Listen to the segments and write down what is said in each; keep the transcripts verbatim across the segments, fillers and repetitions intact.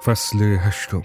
فصل هشتم.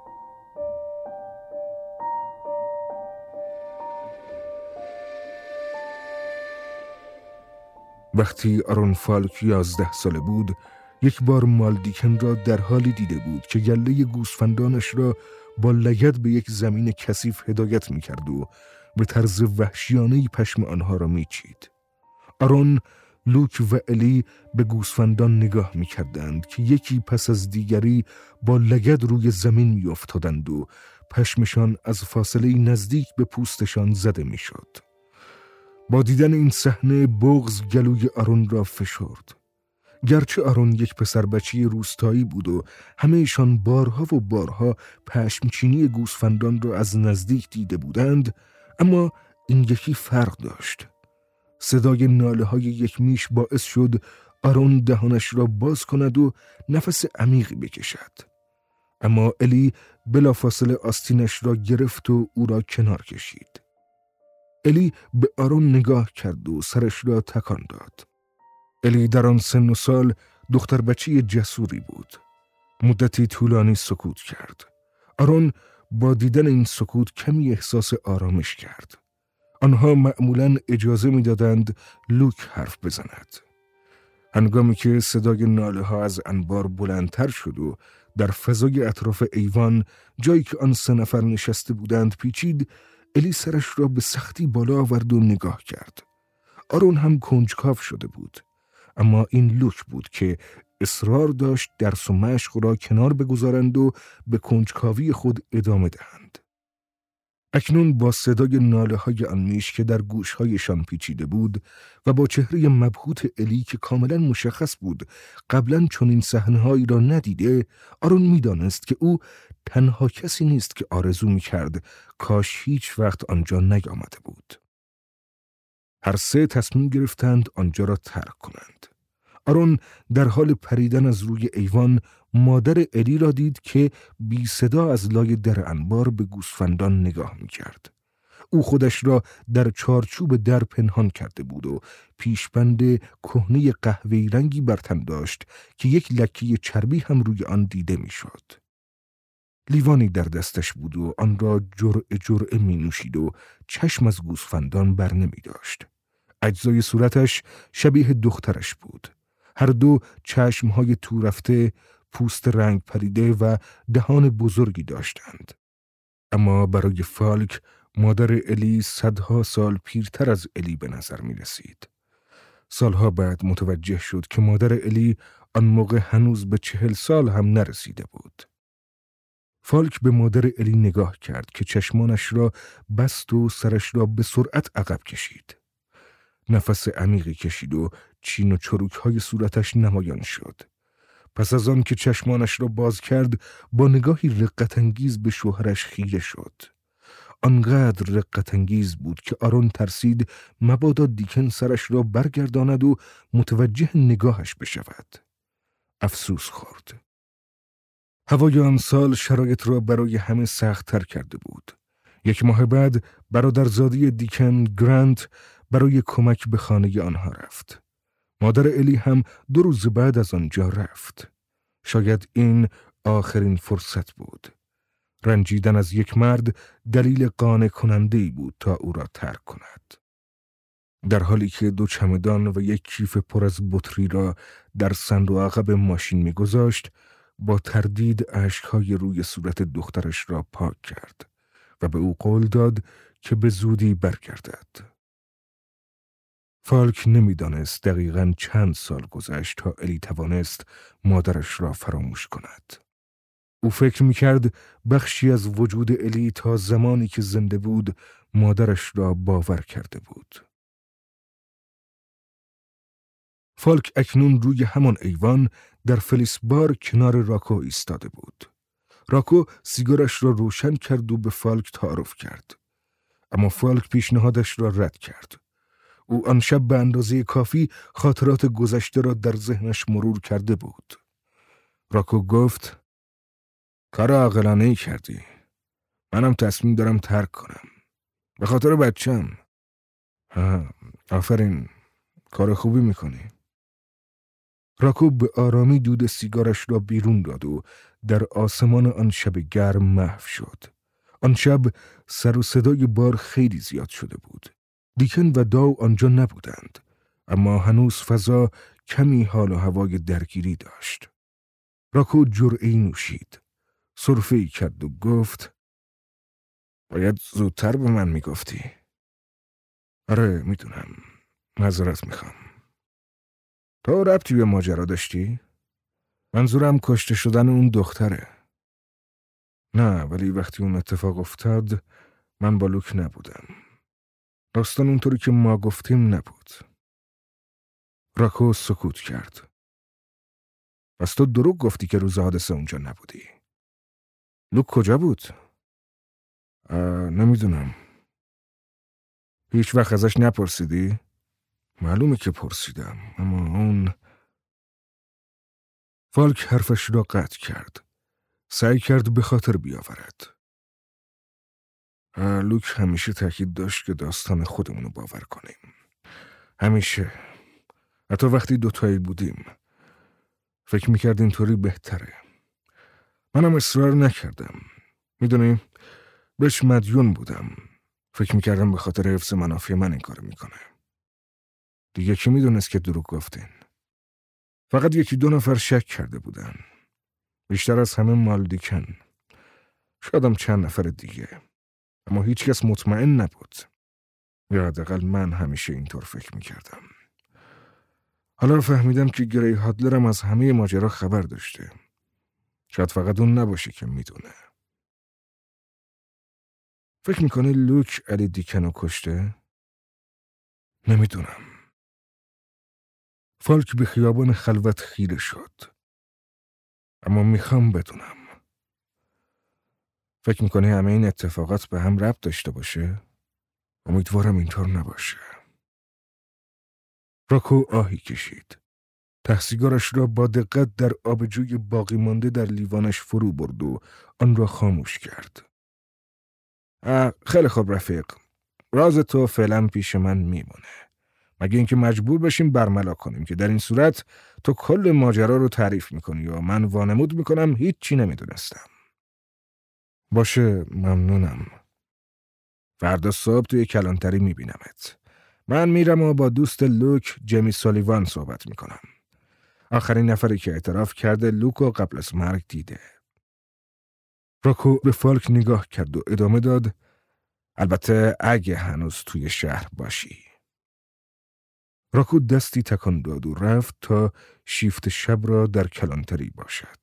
وقتی آرون فالک یازده ساله بود، یک بار مالدیکن را در حالی دیده بود که گله گوسفندانش را با لگد به یک زمین کثیف هدایت می‌کرد و به طرز وحشیانه‌ای پشم آنها را می‌چید. آرون، لوک و الی به گوسفندان نگاه می‌کردند که یکی پس از دیگری با لگد روی زمین می‌افتادند و پشمشان از فاصله نزدیک به پوستشان زده می‌شد. با دیدن این صحنه بغض گلوی آرون را فشرد. گرچه آرون یک پسر بچه روستایی بود و همه‌شان بارها و بارها پشمچینی گوسفندان را از نزدیک دیده بودند، اما این یکی فرق داشت. صدای ناله های یک میش باعث شد آرون دهانش را باز کند و نفس عمیقی بکشد. اما الی بلافاصله آستینش را گرفت و او را کنار کشید. الی به آرون نگاه کرد و سرش را تکان داد. الی در آن سن و سال دختر بچه جسوری بود. مدتی طولانی سکوت کرد. آرون با دیدن این سکوت کمی احساس آرامش کرد. آنها معمولاً اجازه می دادند لوک حرف بزند. هنگامی که صدای ناله ها از انبار بلندتر شد و در فضای اطراف ایوان، جایی که آن سه نفر نشسته بودند پیچید، الی سرش را به سختی بالا آورد و نگاه کرد. آرون هم کنجکاو شده بود، اما این لوک بود که اصرار داشت درس و مشق را کنار بگذارند و به کنجکاوی خود ادامه دهند. اکنون با صدای ناله های آن میش که در گوشهایشان پیچیده بود و با چهره مبهوت الی که کاملا مشخص بود قبلا چنین صحنه‌هایی را ندیده، آرون می‌دانست که او تنها کسی نیست که آرزو می‌کرد کاش هیچ وقت آنجا نیامده بود. هر سه تصمیم گرفتند آنجا را ترک کنند. آرون در حال پریدن از روی ایوان مادر الی را دید که بی صدا از لای در انبار به گوسفندان نگاه می‌کرد. او خودش را در چارچوب در پنهان کرده بود و پیشبند کهنه قهوه‌ای رنگی بر تن داشت که یک لکه چربی هم روی آن دیده می‌شد. لیوانی در دستش بود و آن را جرعه جرعه می‌نوشید و چشم از گوسفندان بر نمی‌داشت. اجزای صورتش شبیه دخترش بود. هر دو چشمهای تو رفته، پوست رنگ پریده و دهان بزرگی داشتند. اما برای فالک مادر الی صدها سال پیرتر از الی به نظر می رسید. سالها بعد متوجه شد که مادر الی آن موقع هنوز به چهل سال هم نرسیده بود. فالک به مادر الی نگاه کرد که چشمانش را بست و سرش را به سرعت عقب کشید. نفس عمیقی کشید و چین و چروک های صورتش نمایان شد. پس از آن که چشمانش را باز کرد، با نگاهی رقت‌انگیز به شوهرش خیره شد. آنقدر رقت‌انگیز بود که آرون ترسید مبادا دیکن سرش را برگرداند و متوجه نگاهش بشود. افسوس خورد. هوای آن سال شرایط را برای همه سخت‌تر کرده بود. یک ماه بعد برادرزاده دیکن، گرانت، برای کمک به خانه آنها رفت. مادر الی هم دو روز بعد از آنجا رفت. شاید این آخرین فرصت بود. رنجیدن از یک مرد دلیل قانع کننده‌ای بود تا او را ترک کند. در حالی که دو چمدان و یک کیف پر از بطری را در صندوق عقب ماشین می‌گذاشت، با تردید اشک‌های روی صورت دخترش را پاک کرد و به او قول داد که به زودی برگردد. فالک نمی‌دانست دقیقاً چند سال گذشت تا الی توانست مادرش را فراموش کند. او فکر می‌کرد بخشی از وجود الی تا زمانی که زنده بود مادرش را باور کرده بود. فالک اکنون روی همان ایوان در فلیس بار کنار راکو ایستاده بود. راکو سیگارش را روشن کرد و به فالک تعارف کرد. اما فالک پیشنهادش را رد کرد. او آن شب به اندازه کافی خاطرات گذشته را در ذهنش مرور کرده بود. راکو گفت: کار عاقلانه‌ای کردی. منم تصمیم دارم ترک کنم. به خاطر بچم. ها، آفرین. کار خوبی میکنی. راکو به آرامی دود سیگارش را بیرون داد و در آسمان آن شب گرم محو شد. آن شب سر و صدای بار خیلی زیاد شده بود. دیکن و داو آنجا نبودند، اما هنوز فضا کمی حال و هوای درگیری داشت. راکو جرعه‌ای نوشید، سرفه‌ای کرد و گفت: باید زودتر به من میگفتی. آره میدونم، معذرت میخوام. تو ربطی به ماجرا داشتی؟ منظورم کشته شدن اون دختره. نه، ولی وقتی اون اتفاق افتاد من با لوک نبودم. داستان اونطوری که ما گفتیم نبود. راکو سکوت کرد. پس تو دروغ گفتی که روز حادثه اونجا نبودی. لوک کجا بود؟ نمیدونم. هیچ وقت ازش نپرسیدی؟ معلومه که پرسیدم، اما اون... فالک حرفش را قطع کرد. سعی کرد به خاطر بیاورد. لوک همیشه تاکید داشت که داستان خودمونو باور کنیم. همیشه. حتی وقتی دوتایی بودیم. فکر میکرد اینطوری بهتره. منم اصرار نکردم. میدونی، بهش مدیون بودم. فکر میکردم به خاطر حفظ منافع من این کارو میکنه. دیگه کی میدونست که دروغ گفتین؟ فقط یکی دو نفر شک کرده بودن. بیشتر از همه مالدیکن. شایدم چند نفر دیگه. اما هیچ کس مطمئن نبود. یا حداقل من همیشه اینطور فکر میکردم. حالا فهمیدم که گری هادلرم از همه ماجرا خبر داشته. شاید فقط اون نباشه که میدونه. فکر میکنه لوک علی دیکنو کشته؟ نمیدونم. فالک به خیابان خلوت خیره شد. اما میخوام بدونم. فکر میکنه همه این اتفاقات به هم ربط داشته باشه؟ امیدوارم اینطور نباشه. راکو آهی کشید. ته سیگارش را با دقت در آبجوی باقی مانده در لیوانش فرو برد و آن را خاموش کرد. خیلی خوب رفیق. راز تو فعلا پیش من میمونه. مگه اینکه مجبور بشیم برملا کنیم که در این صورت تو کل ماجرا رو تعریف میکنی و من وانمود میکنم هیچ چی نمیدونستم. باشه، ممنونم. فردا صبح توی کلانتری میبینمت. من میرم و با دوست لوک جیمی سالیوان صحبت میکنم. آخرین نفری که اعتراف کرده لوکو قبل از مرگ دیده. راکو به فالک نگاه کرد و ادامه داد: البته اگه هنوز توی شهر باشی. راکو دستی تکان داد و رفت تا شیفت شب را در کلانتری باشد.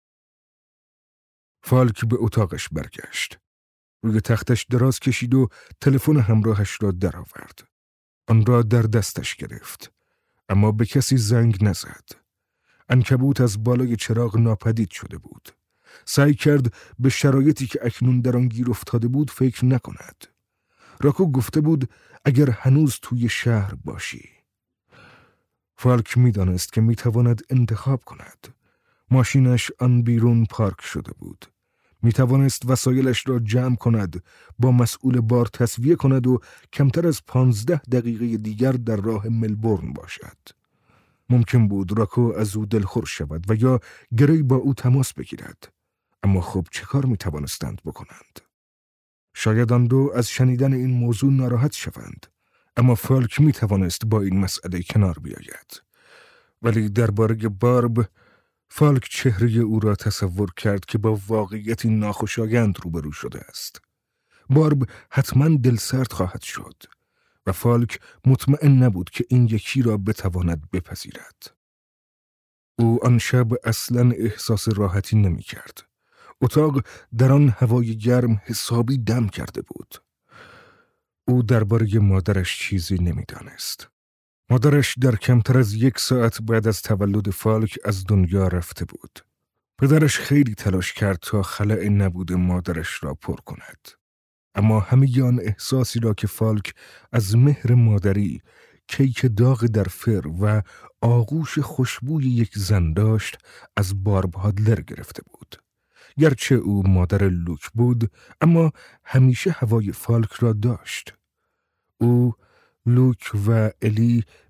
فالک به اتاقش برگشت. روی تختش دراز کشید و تلفن همراهش را درآورد. آن را در دستش گرفت، اما به کسی زنگ نزد. عنکبوت از بالای چراغ ناپدید شده بود. سعی کرد به شرایطی که اکنون در آن گیر افتاده بود فکر نکند. راکو گفته بود اگر هنوز توی شهر باشی. فالک می دانست که می تواند انتخاب کند. ماشینش آن بیرون پارک شده بود. می توانست وسایلش را جمع کند، با مسئول بار تسویه کند و کمتر از پانزده دقیقه دیگر در راه ملبورن باشد. ممکن بود راکو از او دلخور شود و یا گری با او تماس بگیرد. اما خب چه کار می توانستند بکنند؟ شاید آن دو از شنیدن این موضوع ناراحت شوند. اما فالک می توانست با این مسئله کنار بیاید. ولی درباره بارب، فالک چهره او را تصور کرد که با واقعیتی ناخوشایند روبرو شده است. بارب حتما دلسرد خواهد شد و فالک مطمئن نبود که این یکی را بتواند بپذیرد. او آن شب اصلاً احساس راحتی نمی کرد. اتاق در آن هوای گرم حسابی دم کرده بود. او درباره مادرش چیزی نمی دانست. مادرش در کمتر از یک ساعت بعد از تولد فالک از دنیا رفته بود. پدرش خیلی تلاش کرد تا خلأ نبود مادرش را پر کند. اما همه آن احساسی را که فالک از مهر مادری، کیک داغ در فر و آغوش خوشبوی یک زن داشت از بارب هادلر گرفته بود. گرچه او مادر لوک بود، اما همیشه هوای فالک را داشت. او، لوک و الی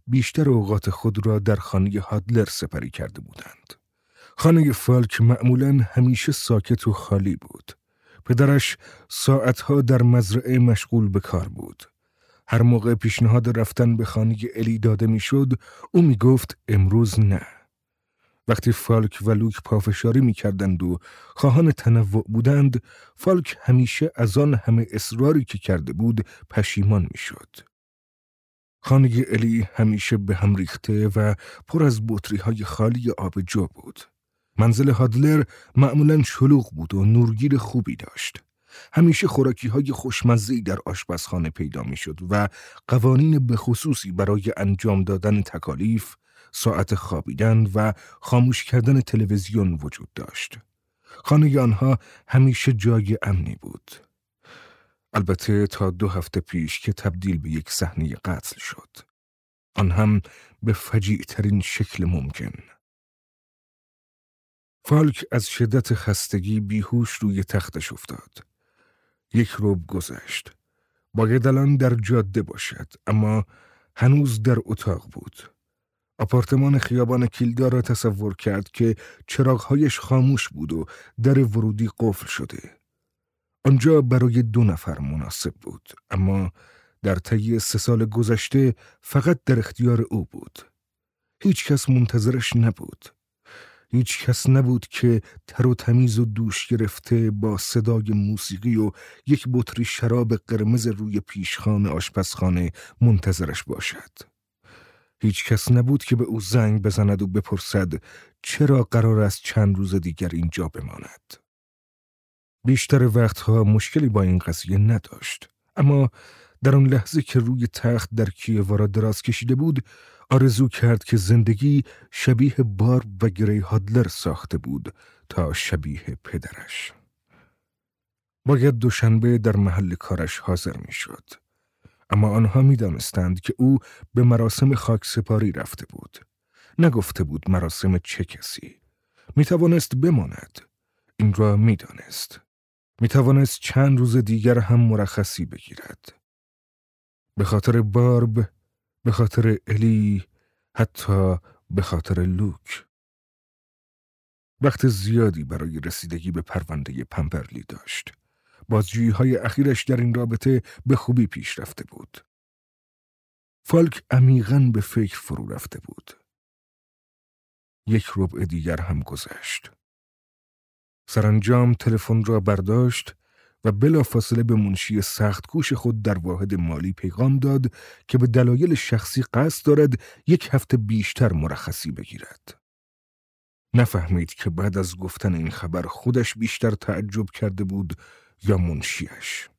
بیشتر اوقات خود را در خانه هادلر سپری کرده بودند. خانه فالک معمولاً همیشه ساکت و خالی بود. پدرش ساعتها در مزرعه مشغول به کار بود. هر موقع پیشنهاد رفتن به خانه الی داده میشد، او می گفت امروز نه. وقتی فالک و لوک پافشاری می کردند و خواهان تنوع بودند، فالک همیشه از آن همه اصراری که کرده بود پشیمان می شد. خانه الی همیشه به هم ریخته و پر از بطری های خالی آبجو بود. منزل هادلر معمولاً شلوغ بود و نورگیر خوبی داشت. همیشه خوراکی های خوشمزه‌ای در آشپزخانه پیدا می شد و قوانین بخصوصی برای انجام دادن تکالیف، ساعت خوابیدن و خاموش کردن تلویزیون وجود داشت. خانه آنها همیشه جای امنی بود. البته تا دو هفته پیش که تبدیل به یک صحنه قتل شد. آن هم به فجیع ترین شکل ممکن. فالک از شدت خستگی بیهوش روی تختش افتاد. یک ربع گذشت. باید الان در جاده باشد، اما هنوز در اتاق بود. آپارتمان خیابان کیلدا را تصور کرد که چراغ‌هایش خاموش بود و در ورودی قفل شده. آنجا برای دو نفر مناسب بود، اما در طی سه سال گذشته فقط در اختیار او بود. هیچ کس منتظرش نبود. هیچ کس نبود که تر و تمیز و دوش گرفته با صدای موسیقی و یک بطری شراب قرمز روی پیشخوان آشپزخانه منتظرش باشد. هیچ کس نبود که به او زنگ بزند و بپرسد چرا قرار است چند روز دیگر اینجا بماند. بیشتر وقتها مشکلی با این قضیه نداشت، اما در آن لحظه که روی تخت در کیوارا دراز کشیده بود، آرزو کرد که زندگی شبیه بارب و گری هادلر ساخته بود تا شبیه پدرش. باید دوشنبه در محل کارش حاضر می شد. اما آنها می دانستند که او به مراسم خاکسپاری رفته بود. نگفته بود مراسم چه کسی. می توانست بماند. این را می دانست. می توانست چند روز دیگر هم مرخصی بگیرد. به خاطر بارب، به خاطر الی، حتی به خاطر لوک. وقت زیادی برای رسیدگی به پرونده پمپرلی داشت. بازجویی‌های اخیرش در این رابطه به خوبی پیش رفته بود. فالک عمیقاً به فکر فرو رفته بود. یک ربع دیگر هم گذشت. سرانجام تلفن را برداشت و بلافاصله به منشی سخت‌کوش خود در واحد مالی پیغام داد که به دلایل شخصی قصد دارد یک هفته بیشتر مرخصی بگیرد. نفهمید که بعد از گفتن این خبر خودش بیشتر تعجب کرده بود یا منشیش.